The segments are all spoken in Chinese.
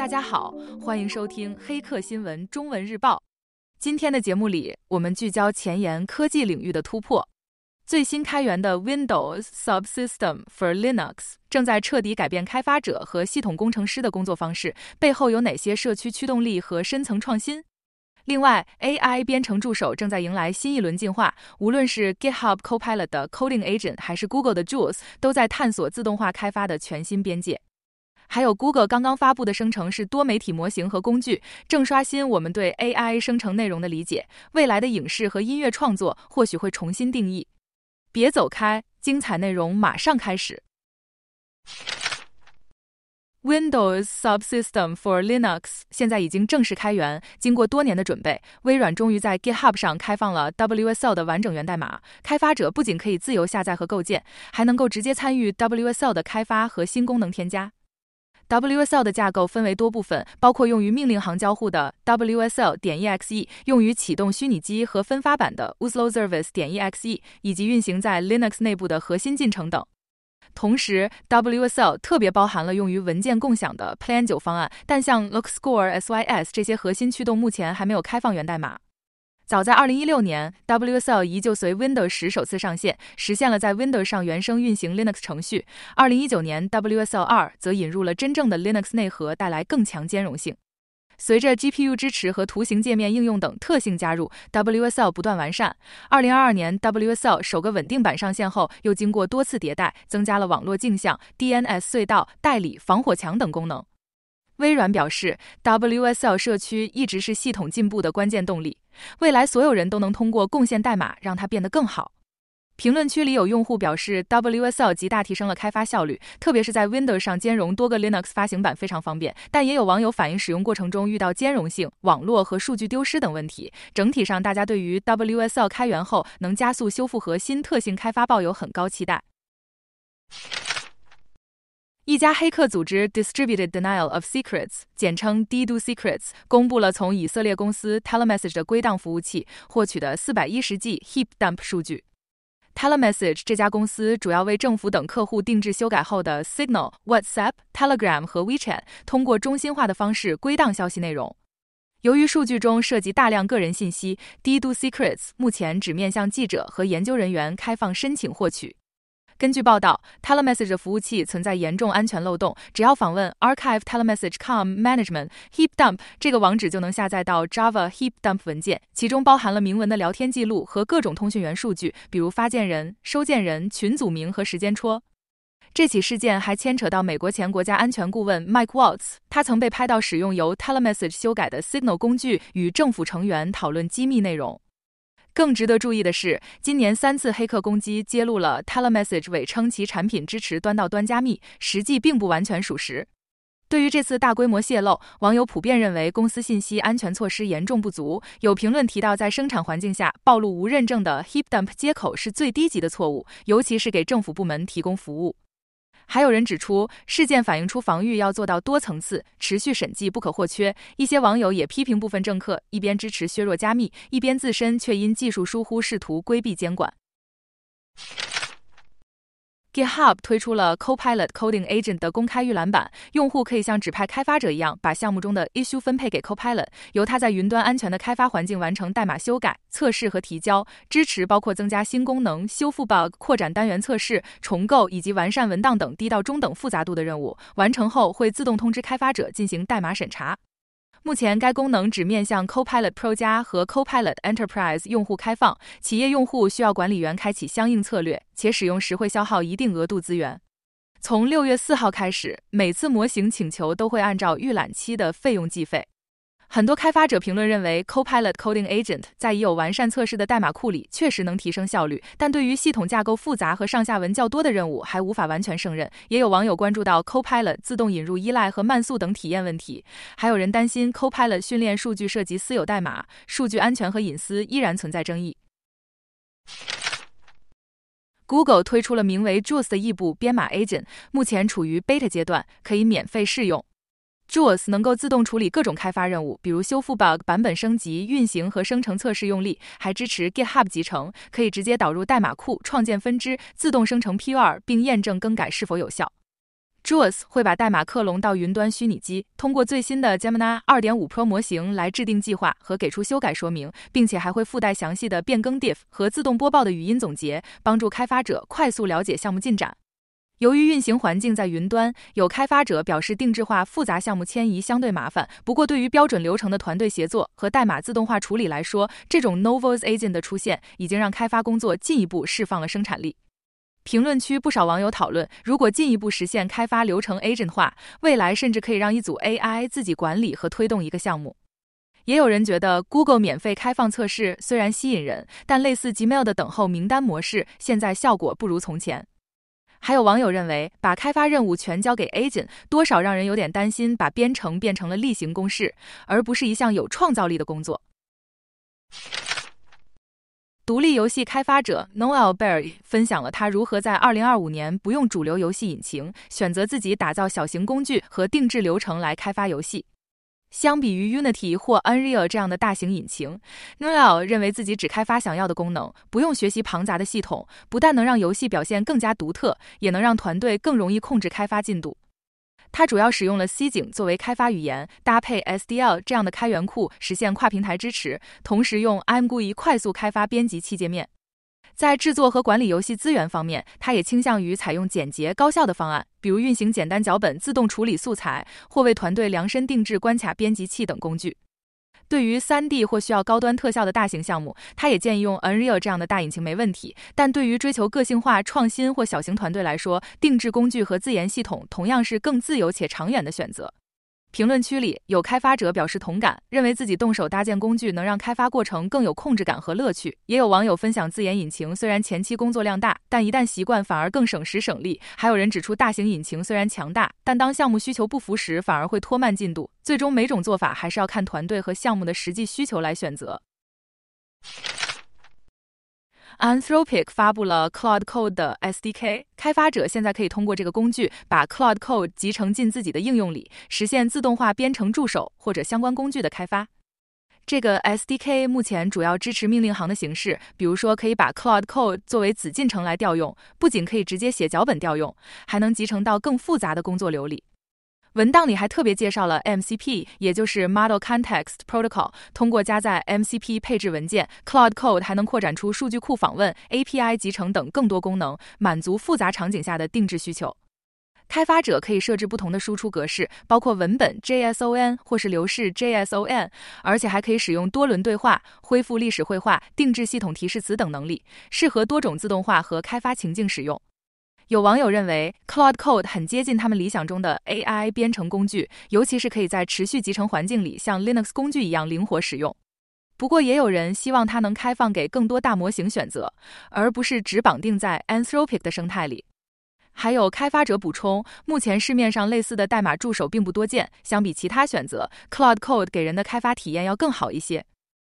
大家好，欢迎收听黑客新闻中文日报。今天的节目里，我们聚焦前沿科技领域的突破。最新开源的 Windows Subsystem for Linux 正在彻底改变开发者和系统工程师的工作方式，背后有哪些社区驱动力和深层创新？另外 ，AI 编程助手正在迎来新一轮进化，无论是 GitHub Copilot 的 Coding Agent 还是 Google 的 Jules， 都在探索自动化开发的全新边界。还有 Google 刚刚发布的生成式多媒体模型和工具，正刷新我们对 AI 生成内容的理解，未来的影视和音乐创作或许会重新定义。别走开，精彩内容马上开始。Windows Subsystem for Linux 现在已经正式开源，经过多年的准备，微软终于在 GitHub 上开放了 WSL 的完整源代码，开发者不仅可以自由下载和构建，还能够直接参与 WSL 的开发和新功能添加。WSL 的架构分为多部分，包括用于命令行交互的 WSL.exe， 用于启动虚拟机和分发版的 WSLService.exe， 以及运行在 Linux 内部的核心进程等。同时 WSL 特别包含了用于文件共享的 Plan 9方案，但像 Lookscore、SYS 这些核心驱动目前还没有开放源代码。早在2016年 WSL 依旧随 Windows 10首次上线，实现了在 Windows 上原生运行 Linux 程序。2019年 WSL 2则引入了真正的 Linux 内核，带来更强兼容性。随着 GPU 支持和图形界面应用等特性加入， WSL 不断完善。2022年 WSL 首个稳定版上线后，又经过多次迭代，增加了网络镜像、DNS 隧道、代理、防火墙等功能。微软表示 WSL 社区一直是系统进步的关键动力，未来所有人都能通过贡献代码让它变得更好。评论区里有用户表示 WSL 极大提升了开发效率，特别是在 Windows 上兼容多个 Linux 发行版非常方便，但也有网友反映使用过程中遇到兼容性、网络和数据丢失等问题。整体上大家对于 WSL 开源后能加速修复和新特性开发抱有很高期待。一家黑客组织 Distributed Denial of Secrets 简称 DDoS-Secrets 公布了从以色列公司 Telemessage 的归档服务器获取的410G heap dump 数据。Telemessage 这家公司主要为政府等客户定制修改后的 Signal、WhatsApp、Telegram 和 WeChat 通过中心化的方式归档消息内容。由于数据中涉及大量个人信息， DDoS-Secrets 目前只面向记者和研究人员开放申请获取。根据报道 Telemessage 的服务器存在严重安全漏洞，只要访问 archive.telemessage.com management heap dump 这个网址就能下载到 Java heap dump 文件，其中包含了明文的聊天记录和各种通讯源数据，比如发件人、收件人、群组名和时间戳。这起事件还牵扯到美国前国家安全顾问 Mike Waltz， 他曾被拍到使用由 Telemessage 修改的 Signal 工具与政府成员讨论机密内容。更值得注意的是，今年3次黑客攻击揭露了 Telemessage 伪称其产品支持端到端加密，实际并不完全属实。对于这次大规模泄露，网友普遍认为公司信息安全措施严重不足。有评论提到，在生产环境下暴露无认证的 heap dump 接口是最低级的错误，尤其是给政府部门提供服务。还有人指出，事件反映出防御要做到多层次，持续审计不可或缺。一些网友也批评部分政客一边支持削弱加密，一边自身却因技术疏忽试图规避监管。GitHub 推出了 Copilot Coding Agent 的公开预览版，用户可以像指派开发者一样，把项目中的 issue 分配给 Copilot， 由它在云端安全的开发环境完成代码修改、测试和提交。支持包括增加新功能、修复 bug、扩展单元测试、重构以及完善文档等低到中等复杂度的任务。完成后会自动通知开发者进行代码审查。目前该功能只面向 Copilot Pro 加和 Copilot Enterprise 用户开放，企业用户需要管理员开启相应策略，且使用时会消耗一定额度资源。从6月4号开始，每次模型请求都会按照预览期的费用计费。很多开发者评论认为 Copilot Coding Agent 在已有完善测试的代码库里确实能提升效率，但对于系统架构复杂和上下文较多的任务还无法完全胜任。也有网友关注到 Copilot 自动引入依赖和慢速等体验问题，还有人担心 Copilot 训练数据涉及私有代码，数据安全和隐私依然存在争议。Google 推出了名为 Jules 的异步编码 Agent， 目前处于 Beta 阶段，可以免费试用。Jules 能够自动处理各种开发任务，比如修复 bug、版本升级、运行和生成测试用例，还支持 GitHub 集成，可以直接导入代码库，创建分支，自动生成 PR， 并验证更改是否有效。 JAWS 会把代码克隆到云端虚拟机，通过最新的 Gemini 2.5 Pro 模型来制定计划和给出修改说明，并且还会附带详细的变更 diff 和自动播报的语音总结，帮助开发者快速了解项目进展。由于运行环境在云端，有开发者表示定制化复杂项目迁移相对麻烦，不过对于标准流程的团队协作和代码自动化处理来说，这种 No Voice Agent 的出现已经让开发工作进一步释放了生产力。评论区不少网友讨论，如果进一步实现开发流程 agent 化，未来甚至可以让一组 AI 自己管理和推动一个项目。也有人觉得 Google 免费开放测试虽然吸引人，但类似 Gmail 的等候名单模式现在效果不如从前。还有网友认为，把开发任务全交给 agent， 多少让人有点担心把编程变成了例行公事，而不是一项有创造力的工作。独立游戏开发者 Noel Berry 分享了他如何在2025年不用主流游戏引擎，选择自己打造小型工具和定制流程来开发游戏。相比于 Unity 或 Unreal 这样的大型引擎， Noel 认为自己只开发想要的功能，不用学习庞杂的系统，不但能让游戏表现更加独特，也能让团队更容易控制开发进度。它主要使用了 C 井作为开发语言，搭配 SDL 这样的开源库，实现跨平台支持，同时用 iMGUI 快速开发编辑器界面。在制作和管理游戏资源方面，它也倾向于采用简洁高效的方案，比如运行简单脚本、自动处理素材，或为团队量身定制关卡编辑器等工具。对于 3D 或需要高端特效的大型项目，他也建议用 Unreal 这样的大引擎没问题，但对于追求个性化、创新或小型团队来说，定制工具和自研系统同样是更自由且长远的选择。评论区里有开发者表示同感，认为自己动手搭建工具能让开发过程更有控制感和乐趣。也有网友分享自研引擎虽然前期工作量大，但一旦习惯反而更省时省力。还有人指出，大型引擎虽然强大，但当项目需求不符时反而会拖慢进度。最终每种做法还是要看团队和项目的实际需求来选择。Anthropic 发布了 Claude Code 的 SDK， 开发者现在可以通过这个工具把 Claude Code 集成进自己的应用里，实现自动化编程助手或者相关工具的开发。这个 SDK 目前主要支持命令行的形式，比如说可以把 Claude Code 作为子进程来调用，不仅可以直接写脚本调用，还能集成到更复杂的工作流里。文档里还特别介绍了 MCP， 也就是 Model Context Protocol， 通过加载 MCP 配置文件， Claude Code 还能扩展出数据库访问、API 集成等更多功能，满足复杂场景下的定制需求。开发者可以设置不同的输出格式，包括文本 JSON 或是流式 JSON， 而且还可以使用多轮对话、恢复历史绘画、定制系统提示词等能力，适合多种自动化和开发情境使用。有网友认为 Claude Code 很接近他们理想中的 AI 编程工具，尤其是可以在持续集成环境里像 Linux 工具一样灵活使用。不过也有人希望它能开放给更多大模型选择，而不是只绑定在 Anthropic 的生态里。还有开发者补充，目前市面上类似的代码助手并不多见，相比其他选择， Claude Code 给人的开发体验要更好一些。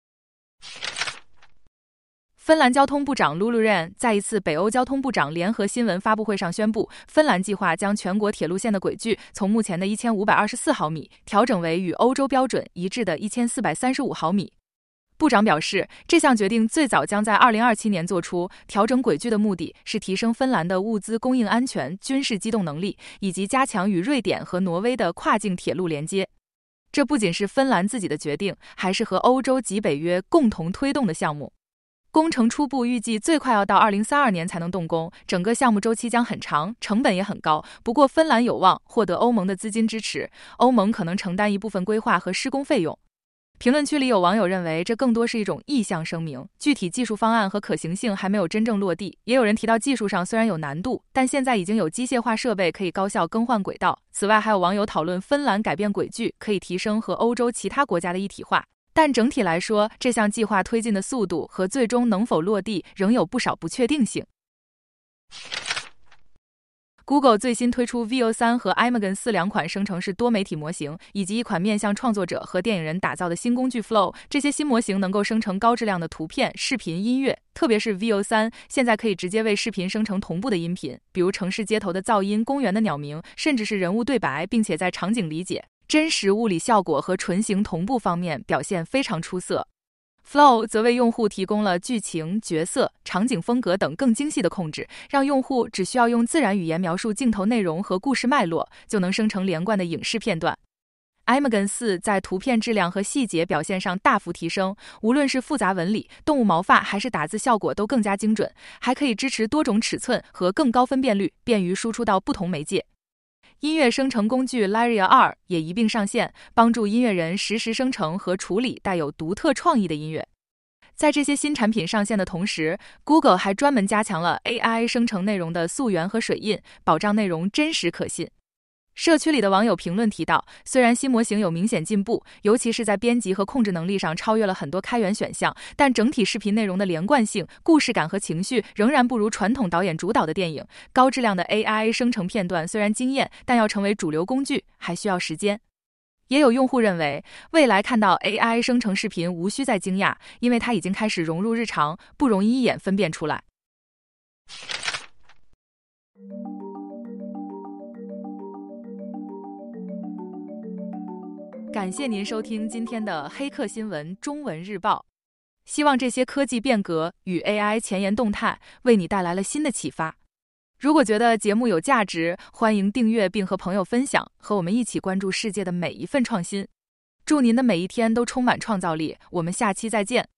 芬兰交通部长 Lulu-Ren 在一次北欧交通部长联合新闻发布会上宣布，芬兰计划将全国铁路线的轨距从目前的1524毫米调整为与欧洲标准一致的1435毫米。部长表示，这项决定最早将在2027年做出，调整轨距的目的是提升芬兰的物资供应安全、军事机动能力，以及加强与瑞典和挪威的跨境铁路连接。这不仅是芬兰自己的决定，还是和欧洲及北约共同推动的项目。工程初步预计最快要到2032年才能动工，整个项目周期将很长，成本也很高。不过芬兰有望获得欧盟的资金支持，欧盟可能承担一部分规划和施工费用。评论区里有网友认为这更多是一种意向声明，具体技术方案和可行性还没有真正落地。也有人提到技术上虽然有难度，但现在已经有机械化设备可以高效更换轨道。此外，还有网友讨论芬兰改变轨距可以提升和欧洲其他国家的一体化。但整体来说，这项计划推进的速度和最终能否落地仍有不少不确定性。Google 最新推出 Veo3 和 Imagen 4两款生成式多媒体模型，以及一款面向创作者和电影人打造的新工具 Flow。这些新模型能够生成高质量的图片、视频、音乐，特别是 Veo3 现在可以直接为视频生成同步的音频，比如城市街头的噪音、公园的鸟鸣，甚至是人物对白，并且在场景理解、真实物理效果和纯形同步方面表现非常出色。 Flow 则为用户提供了剧情、角色、场景风格等更精细的控制，让用户只需要用自然语言描述镜头内容和故事脉络，就能生成连贯的影视片段。Imagen 4在图片质量和细节表现上大幅提升，无论是复杂纹理、动物毛发还是打字效果都更加精准，还可以支持多种尺寸和更高分辨率，便于输出到不同媒介。音乐生成工具 Lyria 2也一并上线，帮助音乐人实时生成和处理带有独特创意的音乐。在这些新产品上线的同时， Google 还专门加强了 AI 生成内容的溯源和水印，保障内容真实可信。社区里的网友评论提到，虽然新模型有明显进步，尤其是在编辑和控制能力上超越了很多开源选项，但整体视频内容的连贯性、故事感和情绪仍然不如传统导演主导的电影。高质量的 AI 生成片段虽然惊艳，但要成为主流工具还需要时间。也有用户认为，未来看到 AI 生成视频无需再惊讶，因为它已经开始融入日常，不容易一眼分辨出来。感谢您收听今天的黑客新闻中文日报，希望这些科技变革与 AI 前沿动态为你带来了新的启发。如果觉得节目有价值，欢迎订阅并和朋友分享，和我们一起关注世界的每一份创新。祝您的每一天都充满创造力，我们下期再见。